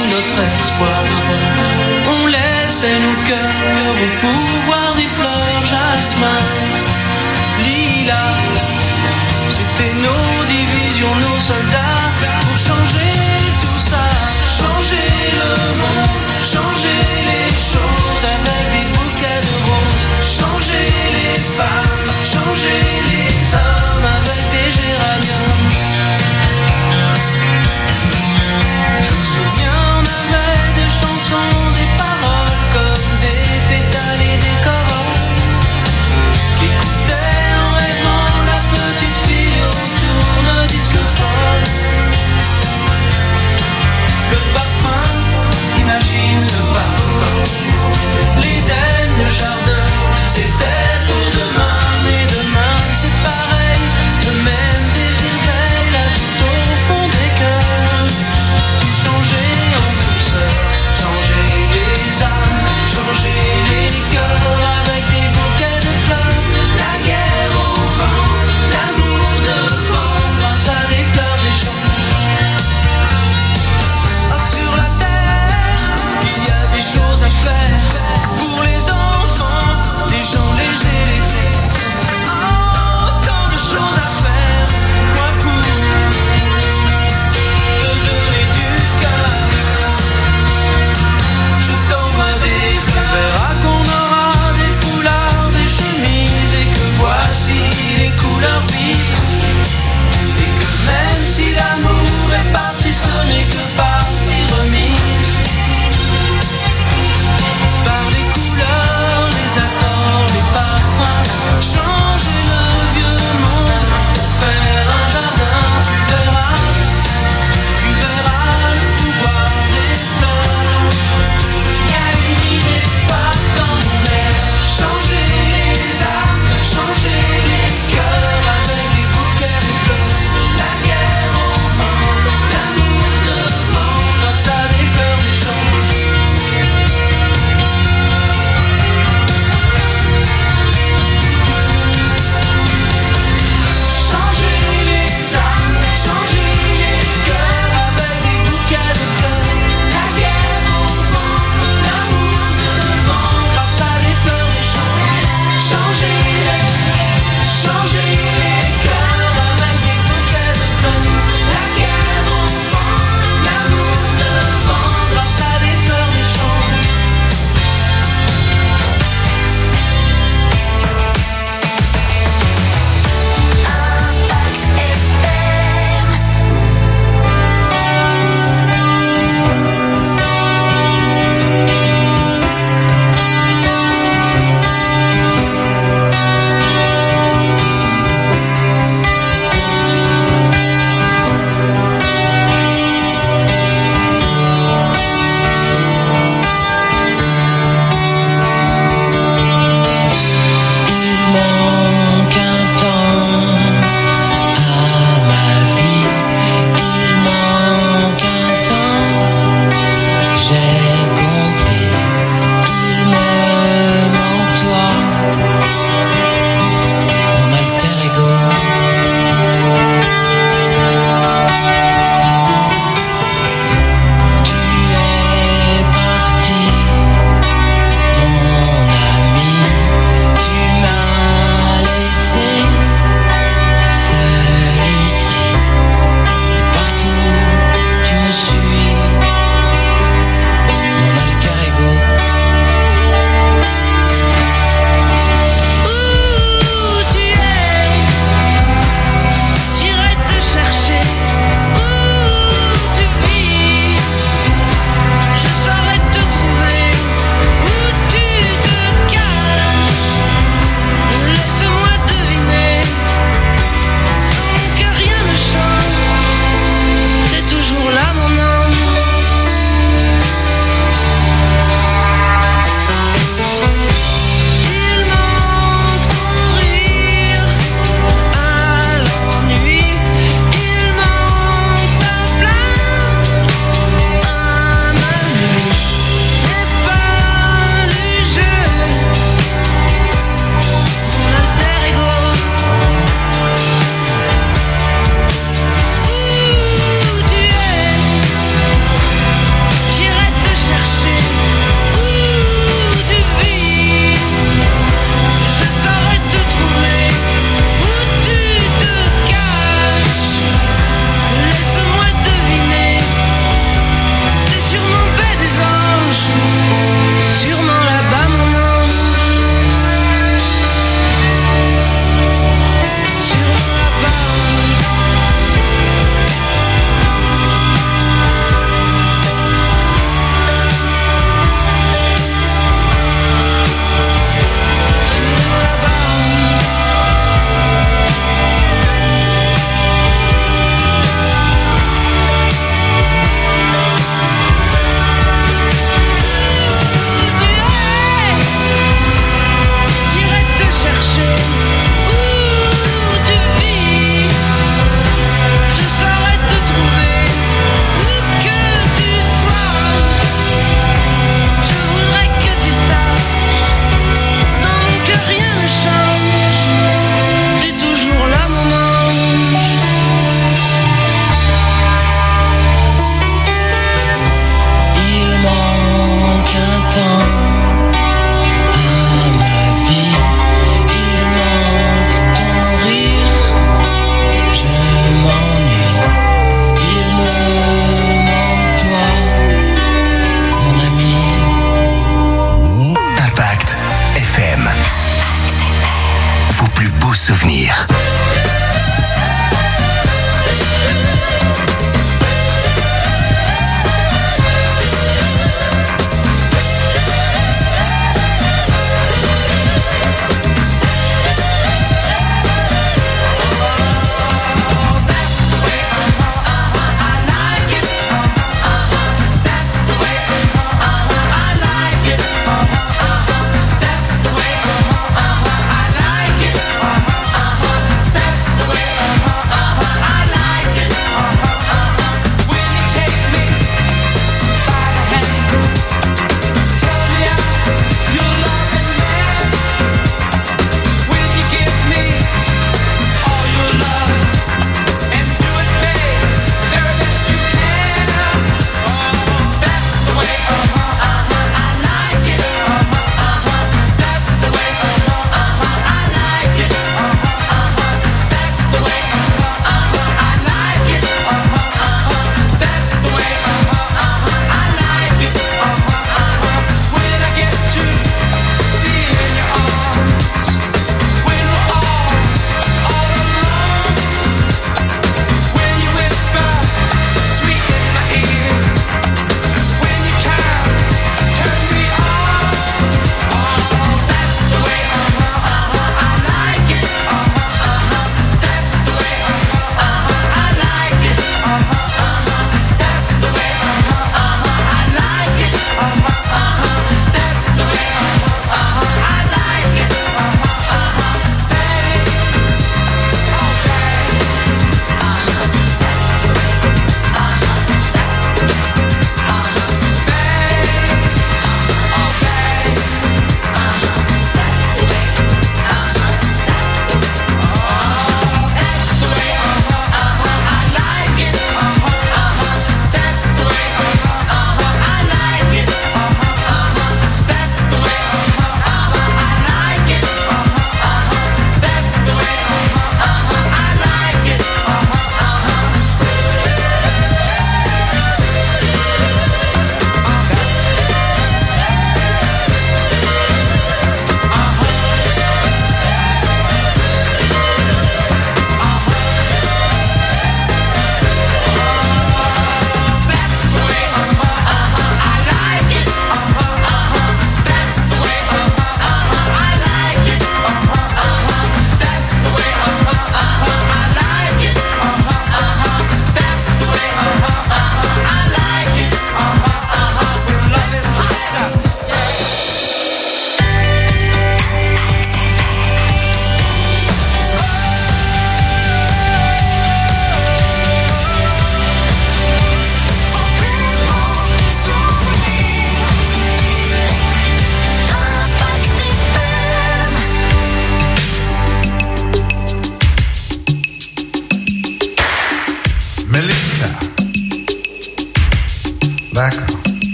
nous notre espoir. On laissait nos cœurs au pouvoir des fleurs, jasmin, lilas. C'était nos divisions, nos soldats, pour changer tout ça. Changer le monde, changer les choses avec des bouquets de roses. Changer les femmes, changer les hommes avec des géraniums. Je me souviens, on avait des chansons, des paroles comme des pétales et des corolles, qu'écoutait en rêvant la petite fille au tourne-disque folle. Le parfum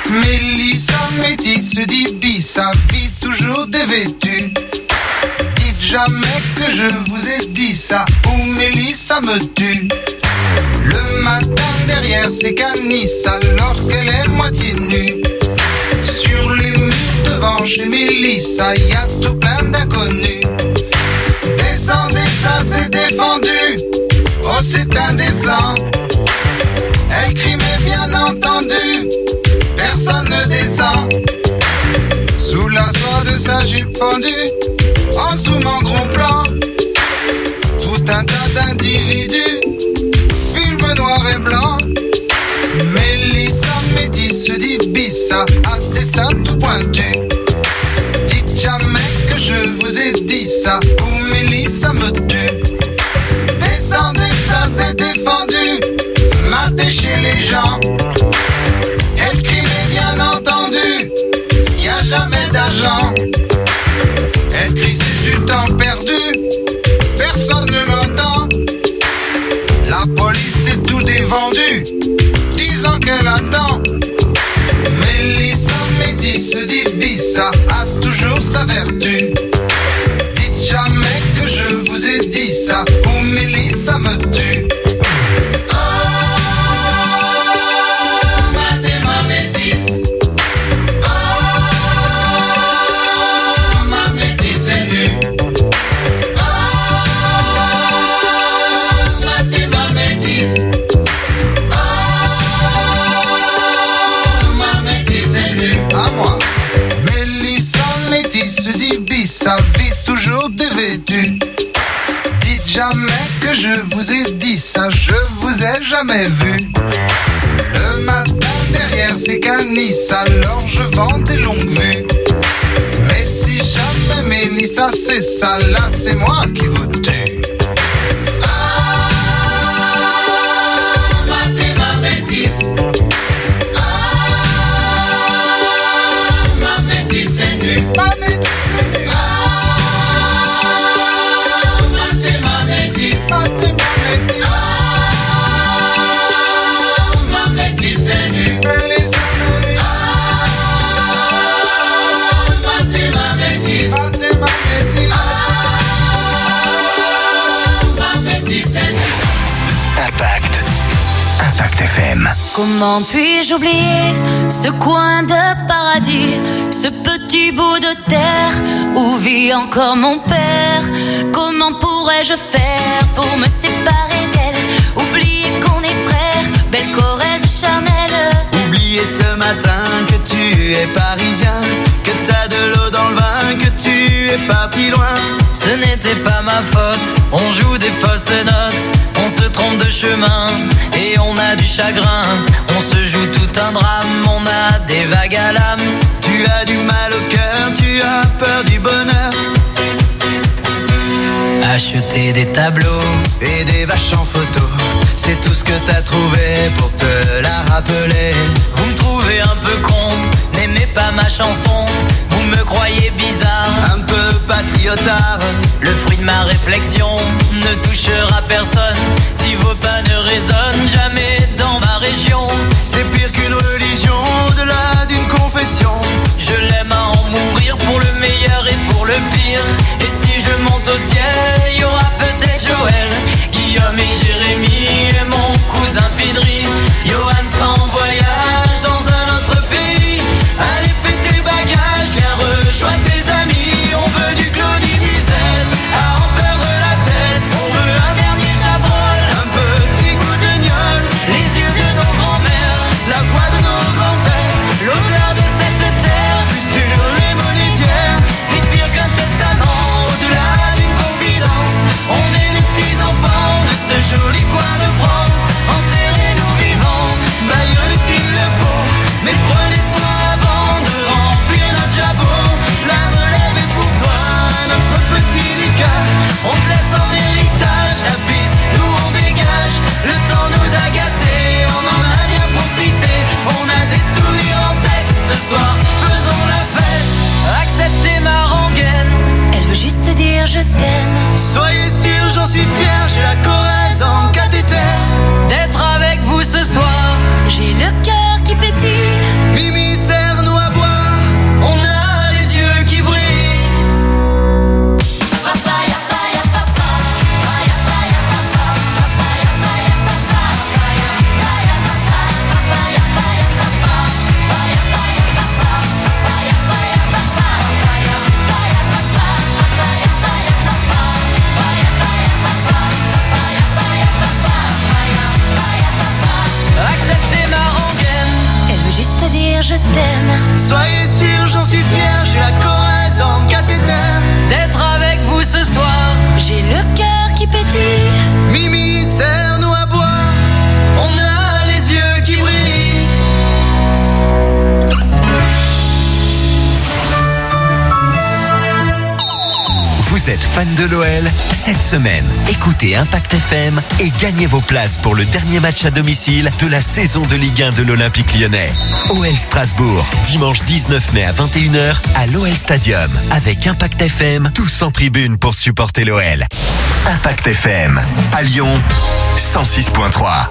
Mélissa métisse d'Ibissa vit toujours dévêtue. Dites jamais que je vous ai dit ça, ou Mélissa me tue. Le matin derrière ses canisses, alors qu'elle est moitié nue. Sur les murs devant chez Mélissa, y a tout plein d'inconnus. Descendez, ça c'est défendu. Oh c'est indécent. Elle crie mais bien entendu, personne ne descend. Sous la soie de sa jupe fendue, en zoom en gros plan, tout un tas d'individus, film noir et blanc. Mélissa métisse d'Ibissa a des seins tout pointus. Dites jamais que je vous ai dit ça, ou Mélissa me tue. Descendez, ça c'est défendu, matez chez les gens. Elle crie mais bien entendu, y a jamais d'argent. Elle crie c'est du temps perdu, personne ne l'entend. La police est tout dévendu, 10 ans qu'elle attend. Mélissa métisse d'Ibissa a toujours sa vertu. Dites jamais que je vous ai dit ça, ou Mélissa me tue. Sa vie toujours dévêtue. Dites jamais que je vous ai dit ça, je vous ai jamais vu. Le matin derrière ces canisses, alors je vends des longues vues. Mais si jamais Mélissa c'est ça, là c'est moi qui vous tue. Matez ma métisse. Ma métisse est nue. Impact FM. Comment puis-je oublier ce coin de paradis, ce petit bout de terre où vit encore mon père? Comment pourrais-je faire pour me séparer d'elle? Oublier qu'on est frères, belle Corrèze charnelle. Oublier ce matin que tu es parisien, que t'as de l'eau dans le vin, que tu es parti loin. Ce n'était pas ma faute, on joue des fausses notes, on se trompe de chemin et on a du chagrin. On se joue tout un drame, on a des vagues à l'âme. Tu as du mal au cœur, tu as peur du bonheur. Acheter des tableaux et des vaches en photo, c'est tout ce que t'as trouvé pour te la rappeler. Vous me trouvez un peu con, n'aimez pas ma chanson. Vous me croyez bizarre, un peu patriotard. Le fruit de ma réflexion ne touchera personne si vos pas ne résonnent jamais dans ma région. C'est pire qu'une religion, au-delà d'une confession. Je l'aime à en mourir pour le meilleur et pour le pire. Et si je monte au ciel, y aura peut-être Joël, Guillaume et Jérémy et mon cousin Pidri. Johan sera en voyage dans un autre pays. Allez fais tes bagages, viens rejoindre tes amis. On veut du Claudie Musette à en perdre la tête. On veut un dernier Chabrol, un petit coup de gnôle, les yeux de nos grands-mères, la voix de nos grands-pères, l'odeur de cette terre, plus sur les monétières. C'est pire qu'un testament, au-delà d'une confidence. on est les petits enfants de ce joli coin de France. Enterrez-nous vivants, baillonnez s'il le faut, mais prenez soin avant de remplir notre jabot. La relève est pour toi, notre petit Lucas. on te laisse en héritage la piste, nous on dégage. Le temps nous a gâtés, on en a bien profité. On a des souvenirs en tête, ce soir faisons la fête. Acceptez ma rengaine, Elle veut juste dire je t'aime. Soyez sûr, j'en suis fier, j'ai la Corrèze en cathéter. d'être avec vous ce soir. J'ai le cœur qui pétille. Mimi, t'aime. Soyez sûr, j'en suis fier, j'ai la Corrèze en cathéter. D'être avec vous ce soir, J'ai le cœur qui pétille. Mimi, serre-nous à boire, on a les yeux qui brillent. Vous êtes fan de l'OL? Cette semaine, écoutez Impact FM et gagnez vos places pour le dernier match à domicile de la saison de Ligue 1 de l'Olympique Lyonnais. OL Strasbourg, dimanche 19 mai à 21h à l'OL Stadium. Avec Impact FM, tous en tribune pour supporter l'OL. Impact FM, à Lyon, 106.3.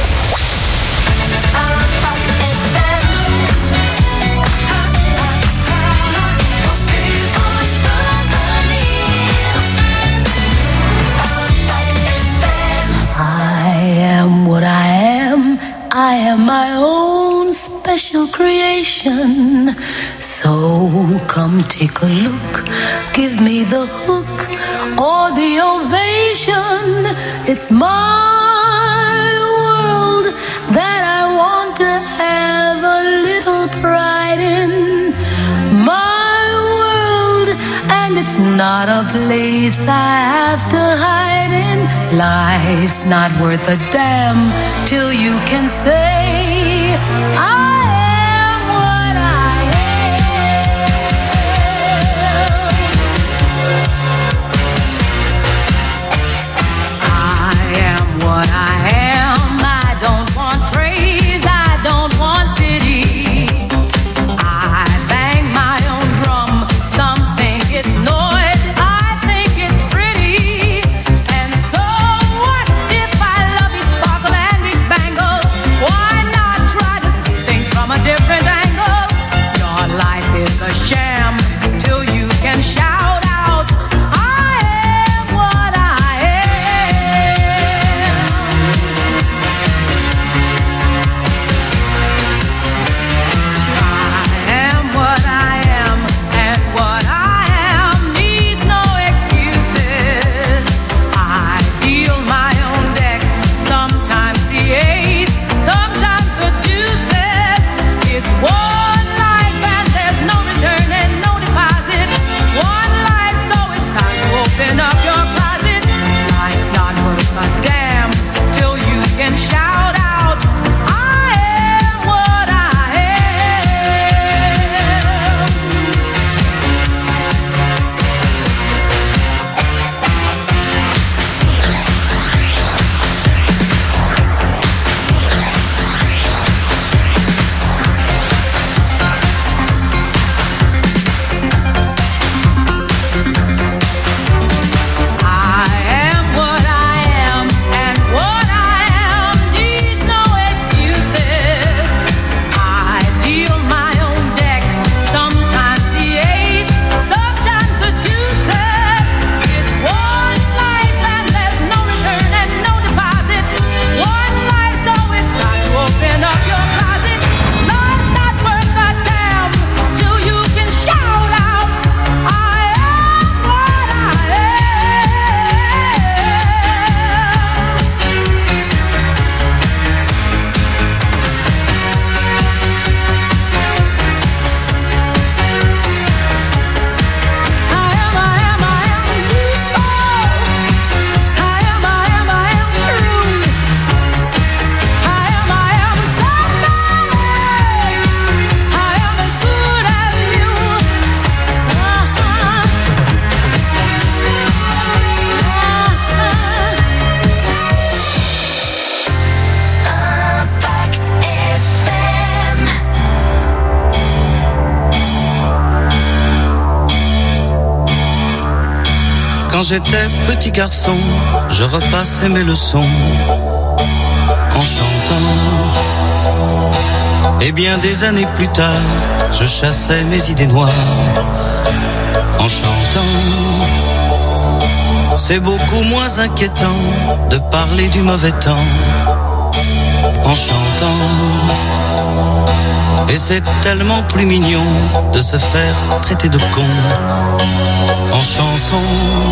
What I am my own special creation. So come take a look, give me the hook or the ovation. It's my world that I want to have a little pride in. My world, and it's not a place I have to hide in. Life's not worth a damn till you can say I am what I am. I am what I am. I don't want praise, I don't want pity. I bang my own drum, some think it's noise, I think it's pretty. And so what if I love each sparkle and each bangle? Why not try to see things from a different angle? Your life is a sham till you can shout out, I am what I am. I am what I am, and what I am needs no excuses. I deal my own deck, sometimes the ace, sometimes the deuces. It's one life and there's no return and no deposit. One life, so it's time to open up your closet. Life's not worth a damn till you can shout out, I am what I am. I am what I am, and what I am needs no excuses. I deal my own deck, sometimes the ace, sometimes the deuces. It's one life and there's no return and no deposit. One life, so it's time to open up your closet. Life's not worth a damn till you can shout out, I am what I am. Quand j'étais petit garçon, je repassais mes leçons en chantant. Et bien des années plus tard, je chassais mes idées noires en chantant. C'est beaucoup moins inquiétant de parler du mauvais temps en chantant. Et c'est tellement plus mignon de se faire traiter de con en chanson.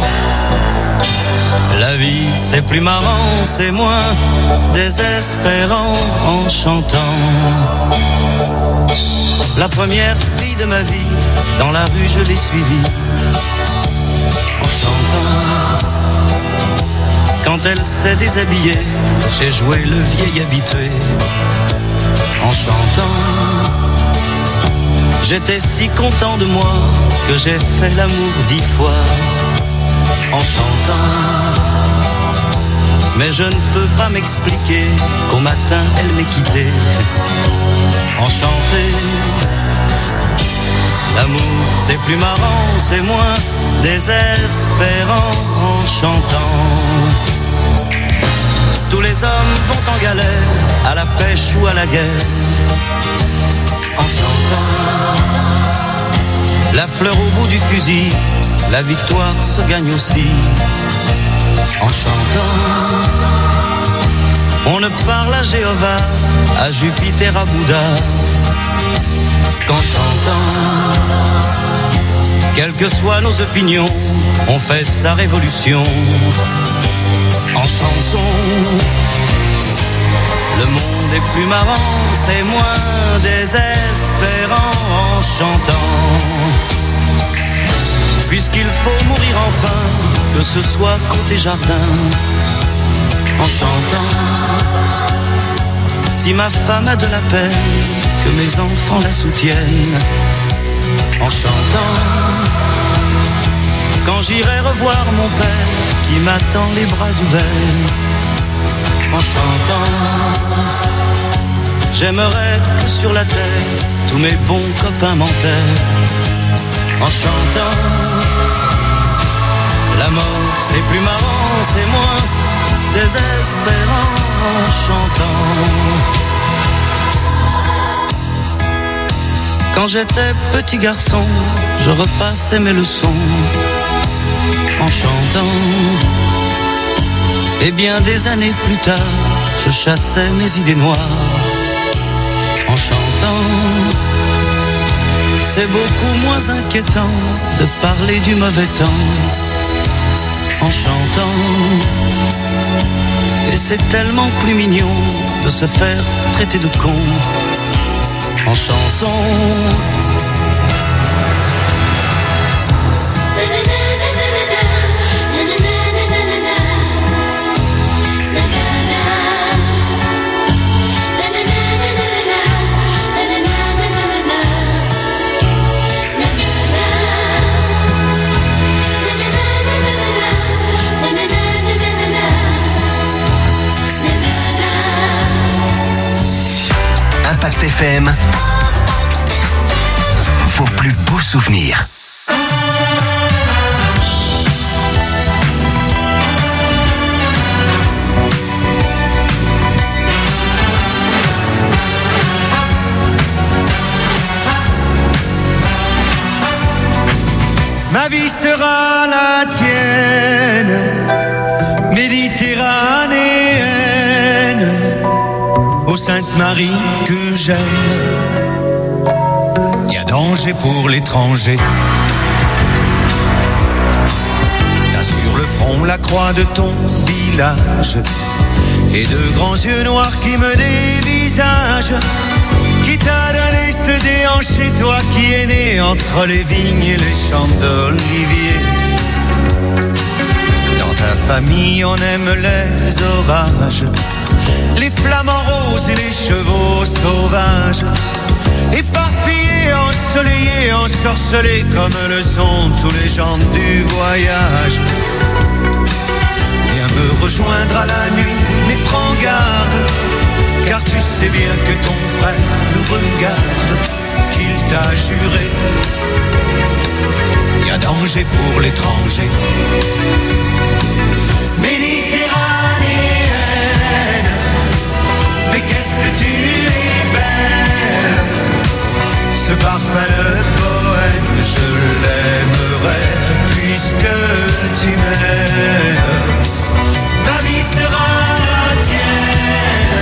La vie c'est plus marrant, c'est moins désespérant en chantant. La première fille de ma vie, dans la rue je l'ai suivie, en chantant. Quand elle s'est déshabillée, j'ai joué le vieil habitué, en chantant. J'étais si content de moi que j'ai fait l'amour 10 fois, en chantant. Mais je ne peux pas m'expliquer qu'au matin elle m'ait quitté, enchanté. L'amour c'est plus marrant, c'est moins désespérant en chantant. Tous les hommes vont en galère, à la pêche ou à la guerre, en chantant. La fleur au bout du fusil, la victoire se gagne aussi, en chantant. On ne parle à Jéhovah, à Jupiter, à Bouddha, qu'en chantant. Quelles que soient nos opinions, on fait sa révolution, en chanson. Le monde est plus marrant, c'est moins désespérant en chantant. Puisqu'il faut mourir enfin, que ce soit côté jardin, en chantant. Si ma femme a de la peine, que mes enfants la soutiennent, en chantant. Quand j'irai revoir mon père, qui m'attend les bras ouverts, en chantant. J'aimerais que sur la terre, tous mes bons copains m'enterrent, en chantant. La mort c'est plus marrant, c'est moins désespérant en chantant. Quand j'étais petit garçon, je repassais mes leçons, en chantant. Et bien des années plus tard, je chassais mes idées noires, en chantant. C'est beaucoup moins inquiétant de parler du mauvais temps, en chantant. Et c'est tellement plus mignon de se faire traiter de con, en chanson. Impact FM, vos plus beaux souvenirs. Ma vie sera la tienne, méditerranéenne, ô Sainte Marie que j'aime. Y a danger pour l'étranger. T'as sur le front la croix de ton village et de grands yeux noirs qui me dévisagent. Qui t'a donné ce déhanché, toi qui es né entre les vignes et les champs d'olivier. Dans ta famille on aime les orages, les flamants roses et les chevaux sauvages, éparpillés, ensoleillés, ensorcelés comme le sont tous les gens du voyage. Viens me rejoindre à la nuit, mais prends garde, car tu sais bien que ton frère nous regarde, qu'il t'a juré. Y a danger pour l'étranger. Méditerranéenne, mais qu'est-ce que tu es belle. Ce parfum de poème, je l'aimerais puisque tu m'aimes. Ma vie sera la tienne,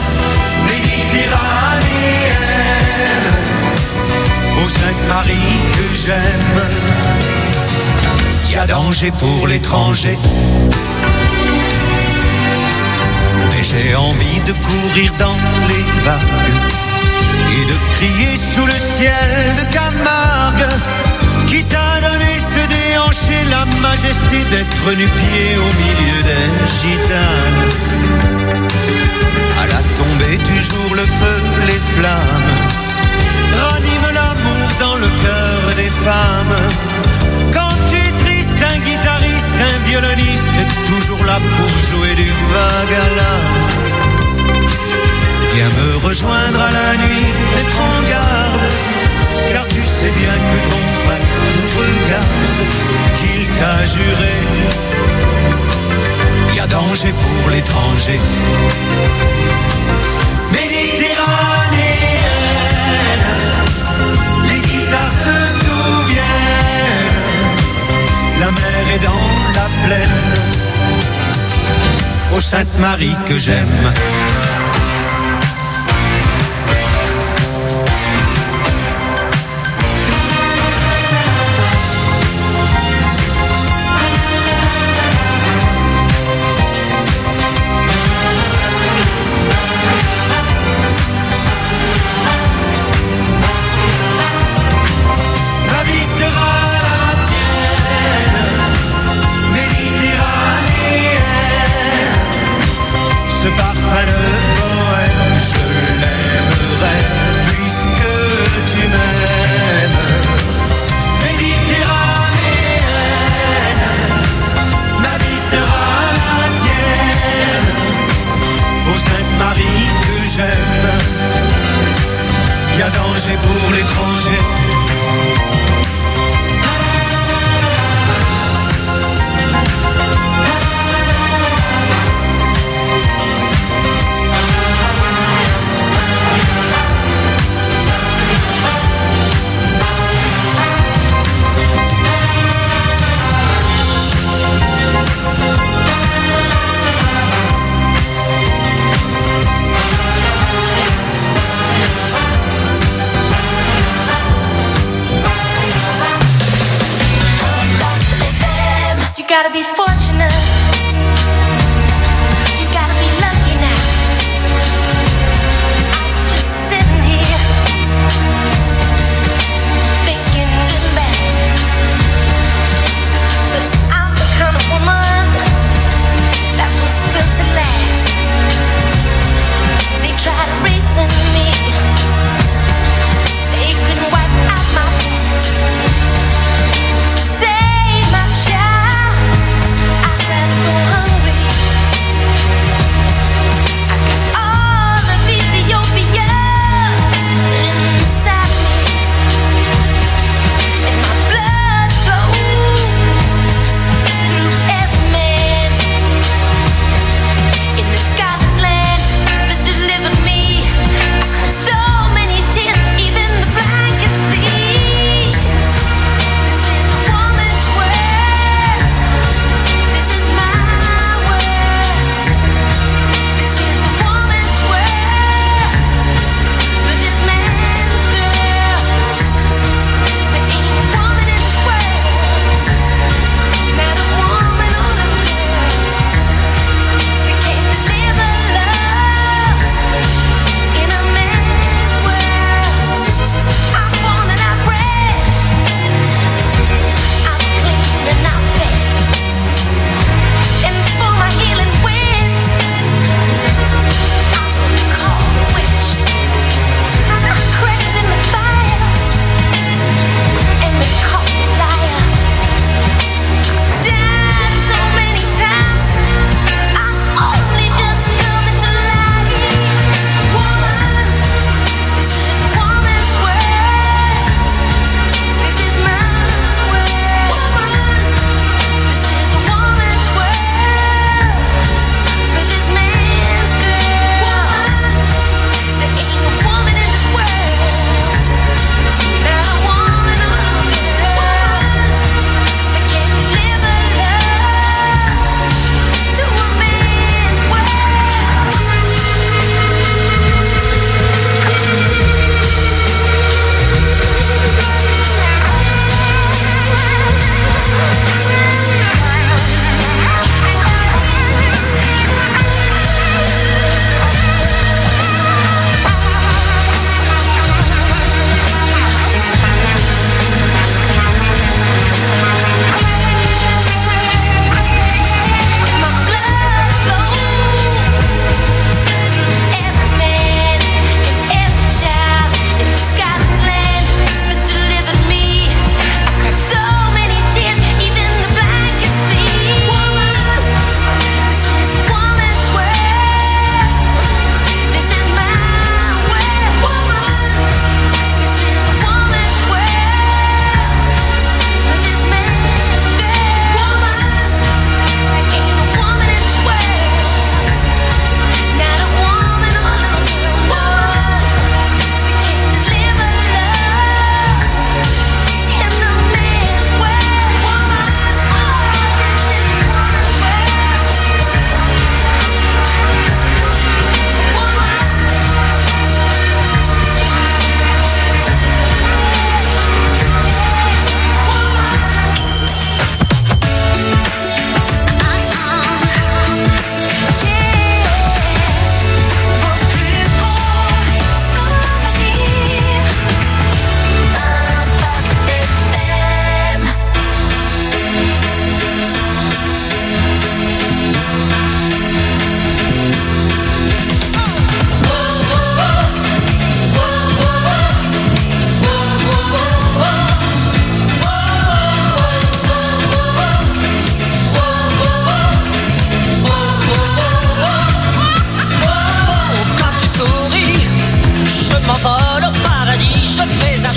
méditerranéenne, ô Sainte Marie que j'aime. Y a danger pour l'étranger, mais j'ai envie de courir dans les vagues, et de crier sous le ciel de Camargue qui t'a donné ce déhanché, la majesté d'être nu-pied au milieu des gitanes. À la tombée du jour, le feu, les flammes raniment l'amour dans le cœur des femmes. Quand tu es triste, un guitariste, un violoniste est toujours là pour jouer du vague à l'âme. Viens me rejoindre à la nuit, mettre en garde, car tu sais bien que ton frère nous regarde, qu'il t'a juré, y a danger pour l'étranger. Méditerranéenne, les guitares se souviennent, la mer est dans la plaine, ô Sainte-Marie que j'aime. Ce parfum de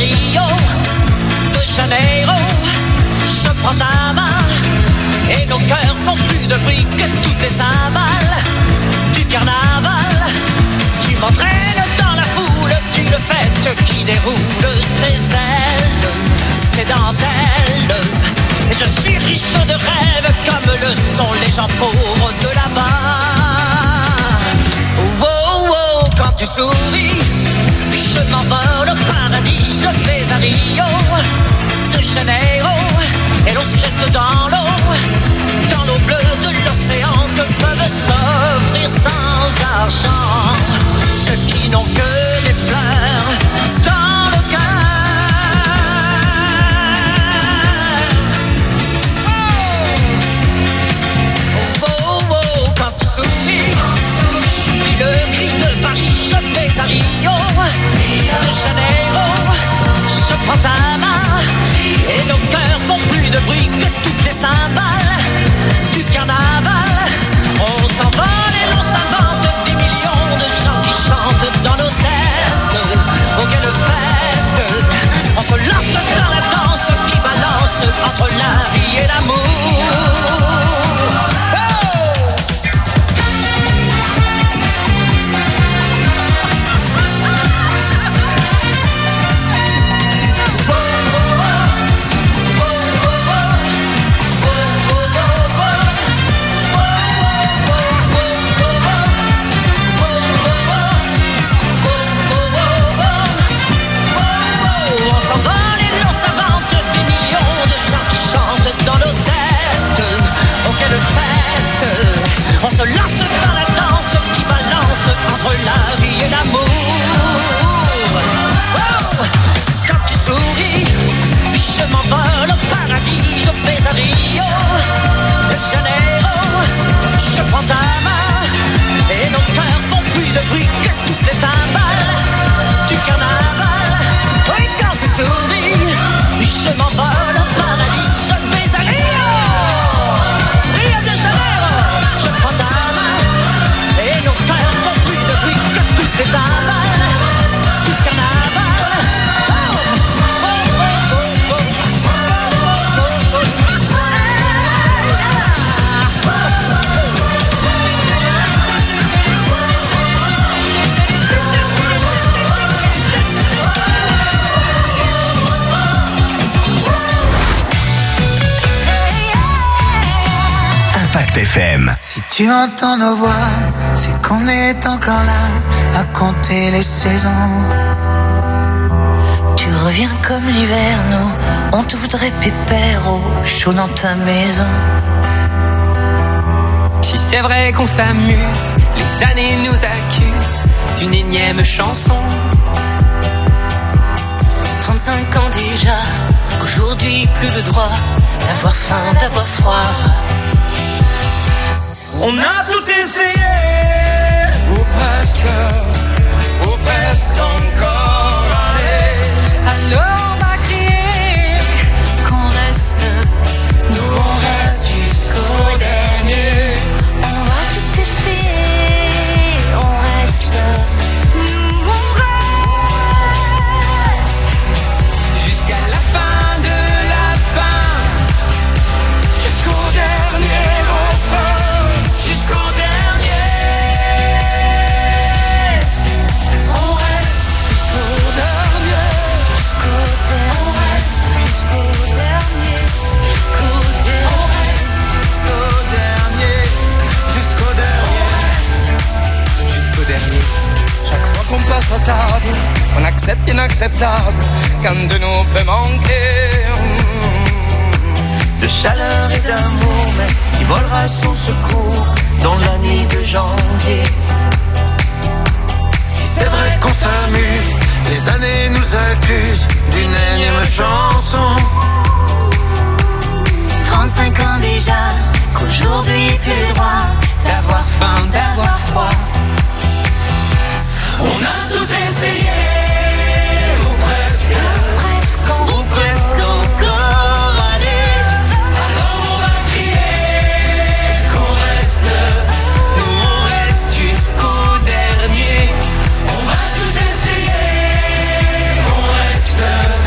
Rio de Janeiro. Je prends ta main et nos cœurs font plus de bruit que toutes les cymbales du carnaval. Tu m'entraînes dans la foule d'une fête qui déroule ses ailes, ses dentelles. Et je suis riche de rêves comme le sont les gens pauvres de là-bas. Wow, wow, quand tu souris, je m'envole au paradis. Je vais à Rio de Janeiro et l'on se jette dans l'eau bleue de l'océan que peuvent s'offrir sans argent ceux qui n'ont que des fleurs dans le cœur. Oh, oh, oh, quand tu souris, j'oublie le cri de Paris. Je vais à Rio de Janeiro, je prends ta main et nos cœurs font plus de bruit que toutes les cymbales du carnaval. On s'envole et l'on s'invente des millions de gens qui chantent dans nos têtes. Oh, quelle fête! On se lance dans la danse qui balance entre la vie et l'amour. Dans nos têtes, oh quelle fête! On se lance dans la danse qui balance entre la vie et l'amour. Oh, quand tu souris, je m'envole au paradis. Je vais à Rio de Janeiro, je prends ta main et nos cœurs font plus de bruit que toutes les timbales du carnaval. Oui, quand tu souris, je m'envole au paradis. Les cymbales du carnaval. Impact FM. Si tu entends nos voix, c'est qu'on est encore là à compter les saisons. Tu reviens comme l'hiver, nous, on te voudrait pépère au chaud dans ta maison. Si c'est vrai qu'on s'amuse, les années nous accusent d'une énième chanson. 35 ans déjà, qu'aujourd'hui plus le droit d'avoir faim, d'avoir froid. On a tout essayé, ou presque encore, allez. Alors on va crier qu'on reste, nous on reste jusqu'au dernier. On va tout essayer, on reste, nous on reste jusqu'à la fin de la fin, Jusqu'au dernier refrain, jusqu'au dernier. On reste jusqu'au dernier, on reste jusqu'au dernier, jusqu'au dernier. on reste jusqu'au dernier, jusqu'au dernier. Chaque fois qu'on passe à table, on accepte l'inacceptable, qu'un de nous peut manquer. De chaleur et d'amour, mais qui volera sans secours dans la nuit de janvier. Si c'est vrai qu'on s'amuse, les années nous accusent d'une énième chanson. 35 ans déjà, qu'aujourd'hui plus le droit D'avoir faim, d'avoir froid. On a tout essayé, ou presque, presque, Ou presque encore, allez. alors on va crier qu'on reste, Nous on reste jusqu'au dernier. on va tout essayer, on reste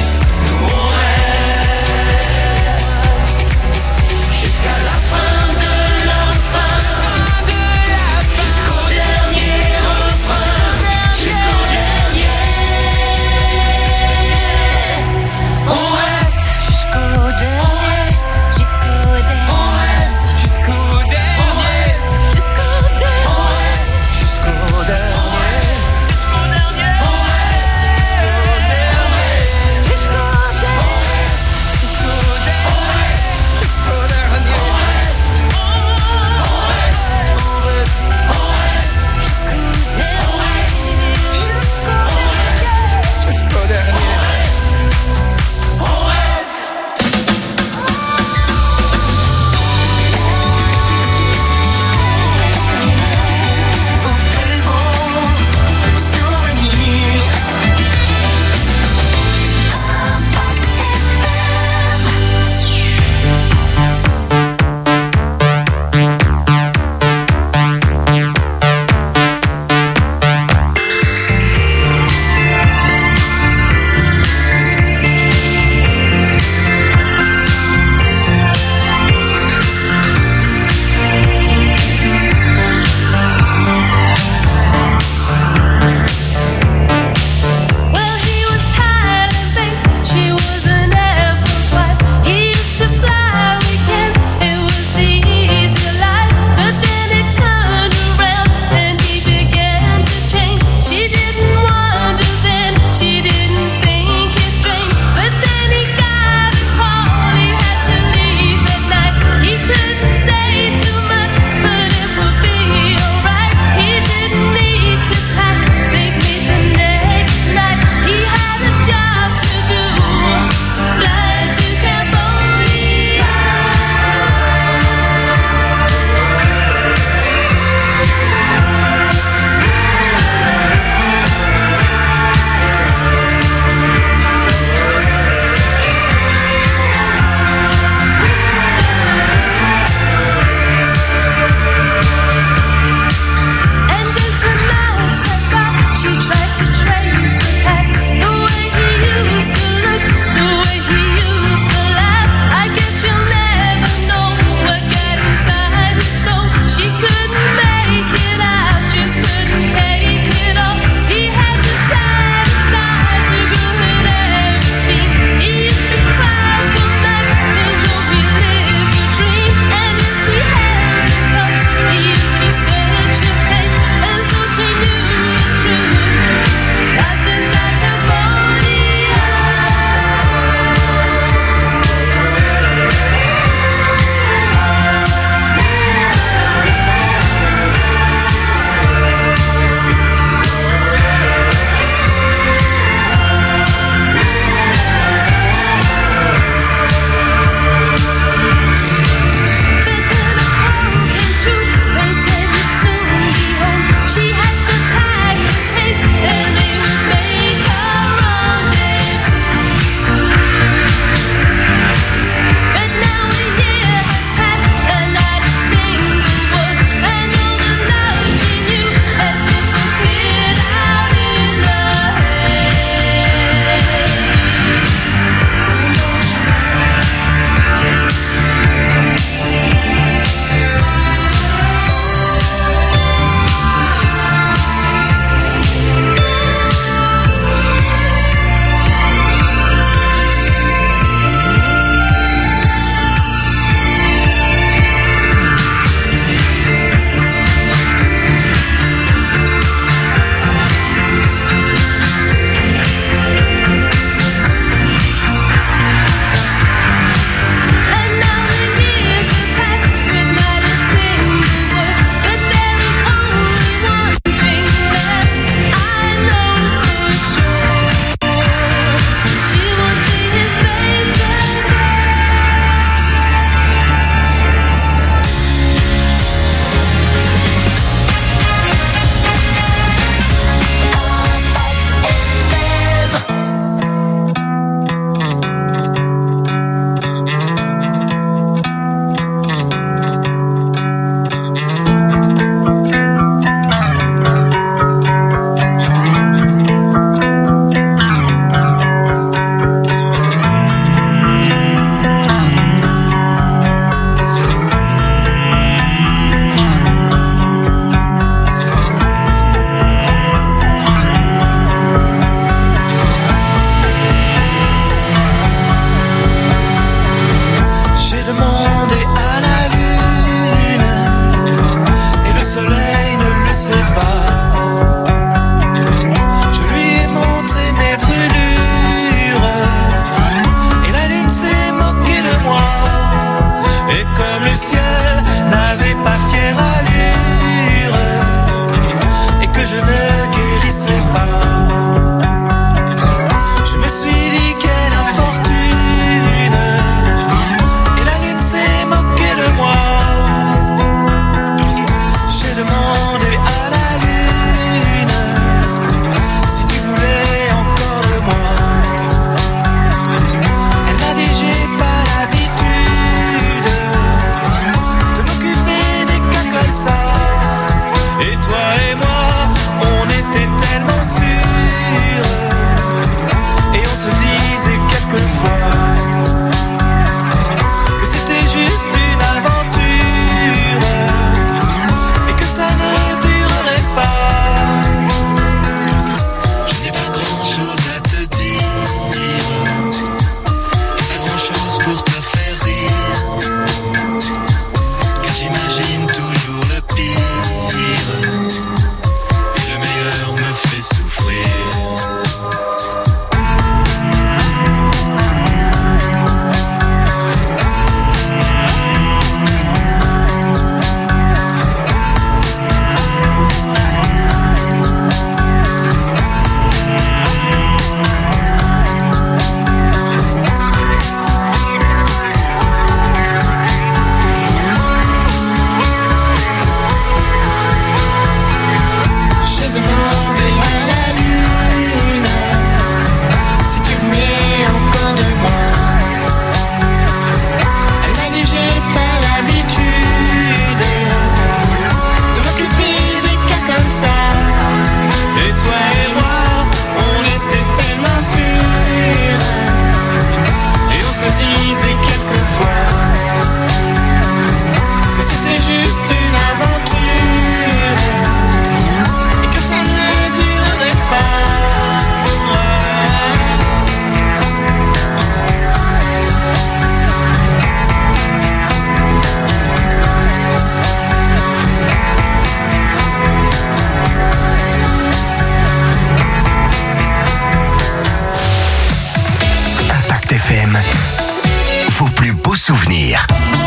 souvenirs.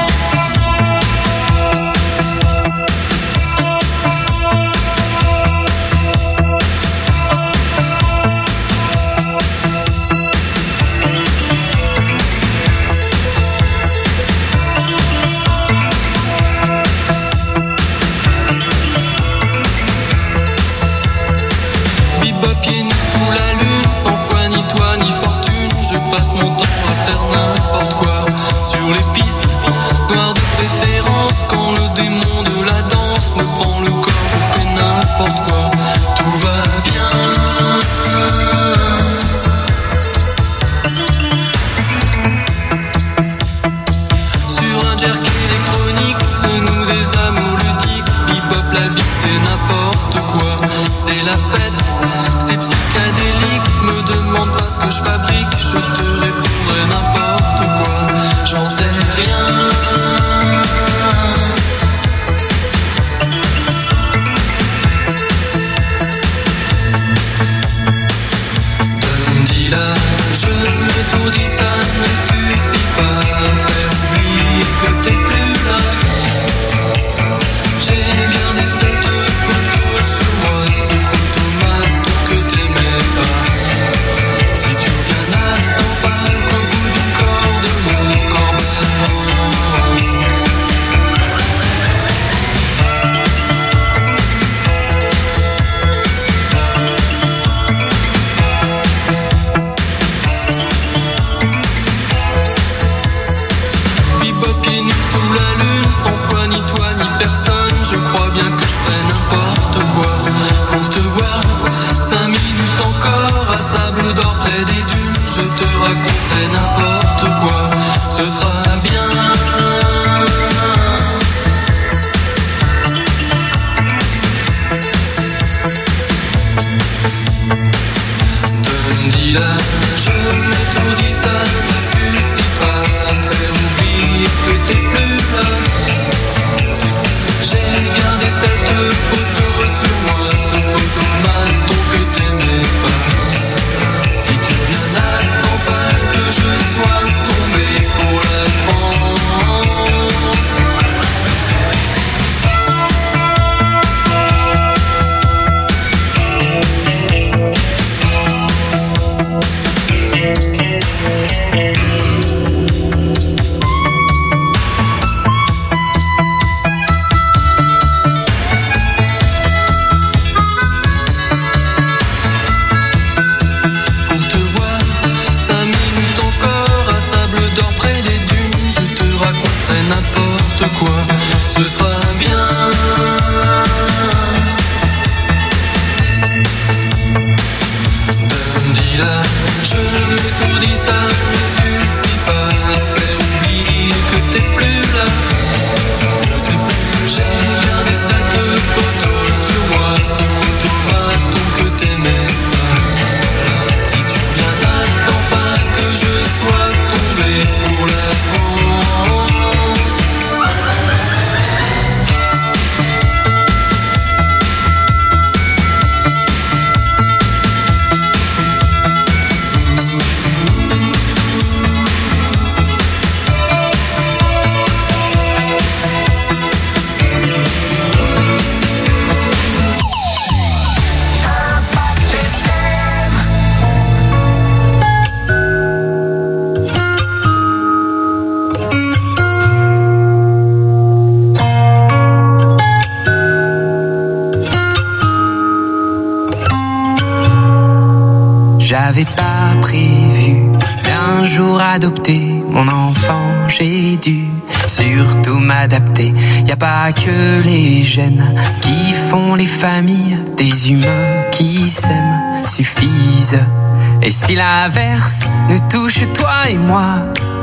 J'avais pas prévu d'un jour adopter mon enfant, j'ai dû surtout m'adapter. Y a pas que les gènes qui font les familles, des humains qui s'aiment suffisent. Et si l'averse nous touche toi et moi,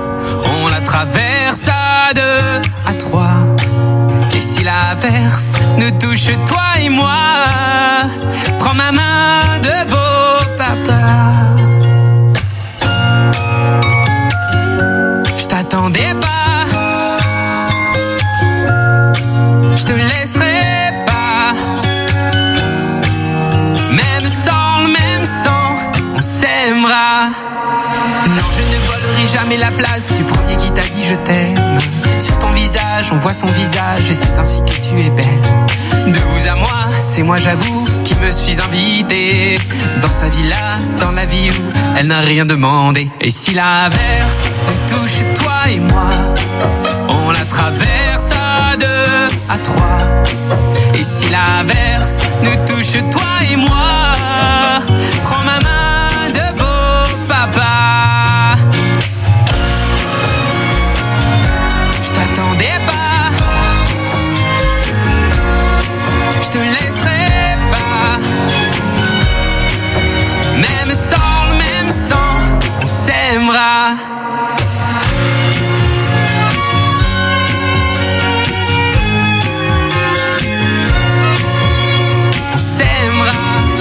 on la traverse à deux, à trois. Et si l'averse nous touche toi et moi, prends ma main de beau papa. Je t'attendais pas, je te laisserai pas. Même sans le même sang, on s'aimera. Non, je ne volerai jamais la place du premier qui t'a dit je t'aime. Sur ton visage, on voit son visage et c'est ainsi que tu es belle. De vous à moi, c'est moi j'avoue qui me suis invité dans sa villa, dans la vie où elle n'a rien demandé. Et si l'averse nous touche toi et moi, on la traverse à deux, à trois. Et si l'averse nous touche toi et moi, prends ma main de beau papa. Je t'attendais pas, je te laisserai pas. Même sans le même sang, on s'aimera. On s'aimera.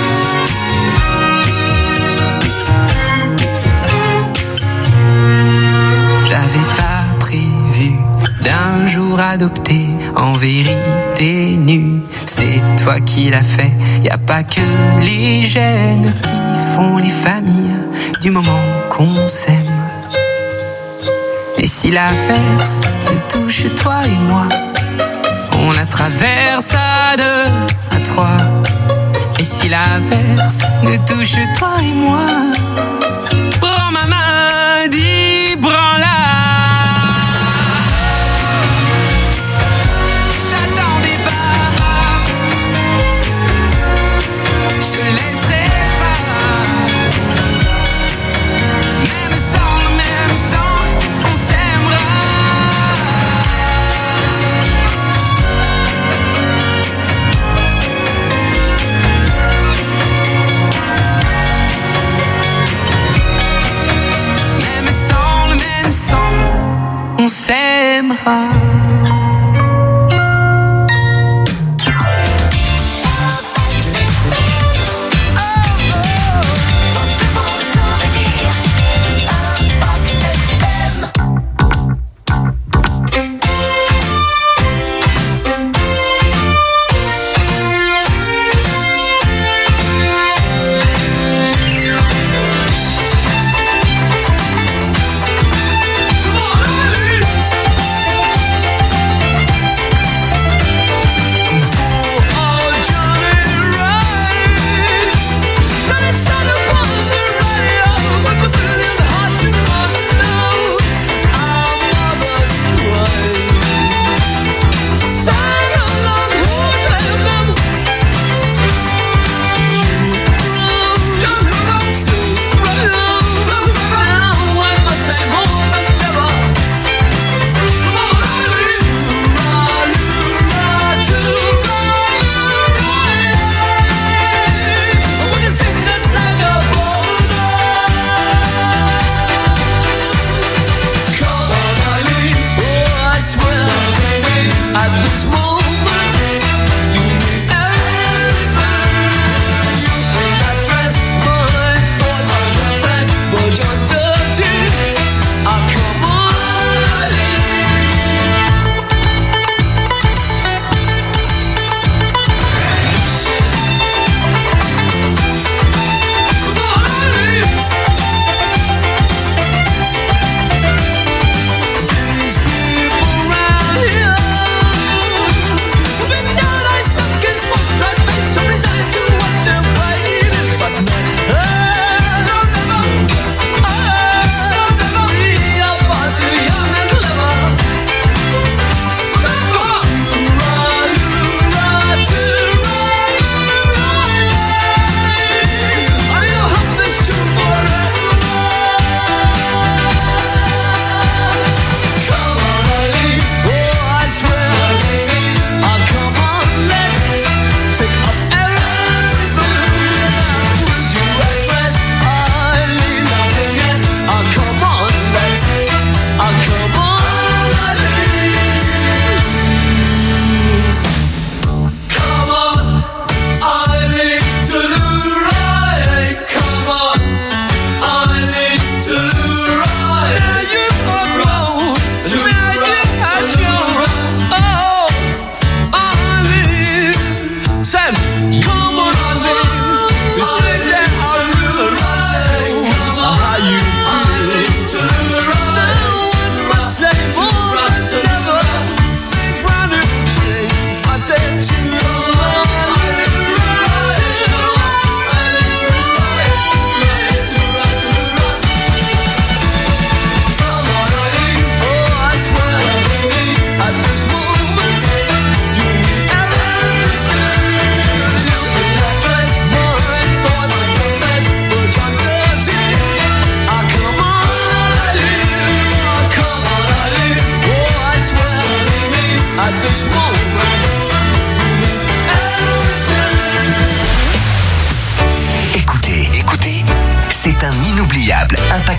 J'avais pas prévu d'un jour adopté, en vérité nu. C'est toi qui l'as fait, y a pas que les gènes qui font les familles du moment qu'on s'aime. Et si l'averse nous touche toi et moi, on la traverse à deux, à trois. Et si l'averse nous touche toi et moi, prends ma main, dis prends-la. On s'aimera.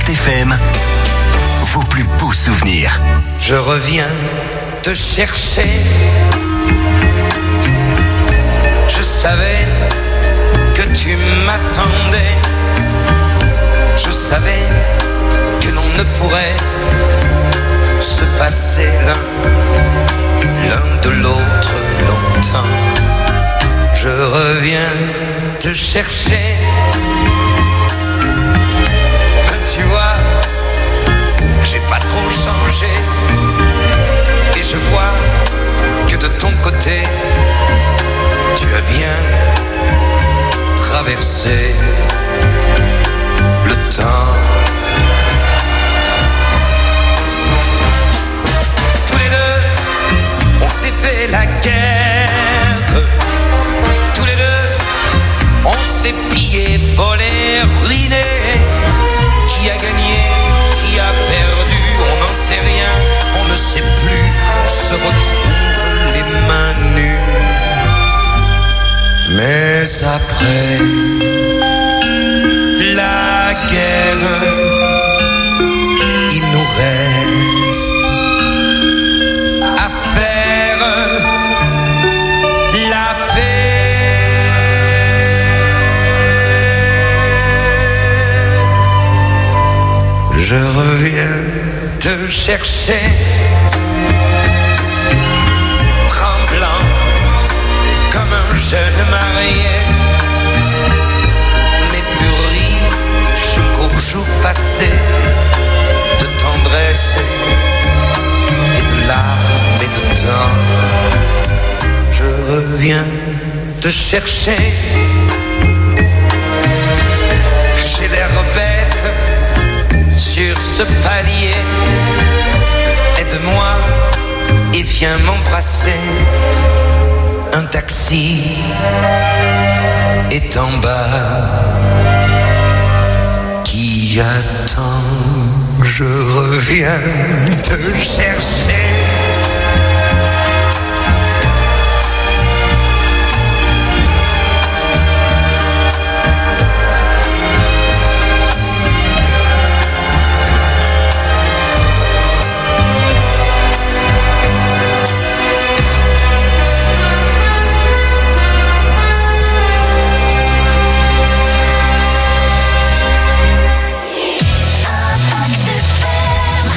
FM, vos plus beaux souvenirs. Je reviens te chercher. Je savais que tu m'attendais. Je savais que l'on ne pourrait se passer l'un de l'autre longtemps. Je reviens te chercher. Tu vois, j'ai pas trop changé. Et je vois que de ton côté, tu as bien traversé le temps. Tous les deux, on s'est fait la guerre. Tous les deux, on s'est pillé, volé, ruiné. Qui a gagné, qui a perdu, on n'en sait rien, on ne sait plus, on se retrouve les mains nues. Mais après la guerre, il nous reste à faire la paix. Je reviens te chercher, tremblant comme un jeune marié, mais plus riche qu'au jour passé, de tendresse et de larmes et de temps. Je reviens te chercher, j'ai l'air bête sur ce palier, aide-moi et viens m'embrasser. Un taxi est en bas qui attend. Je reviens te chercher.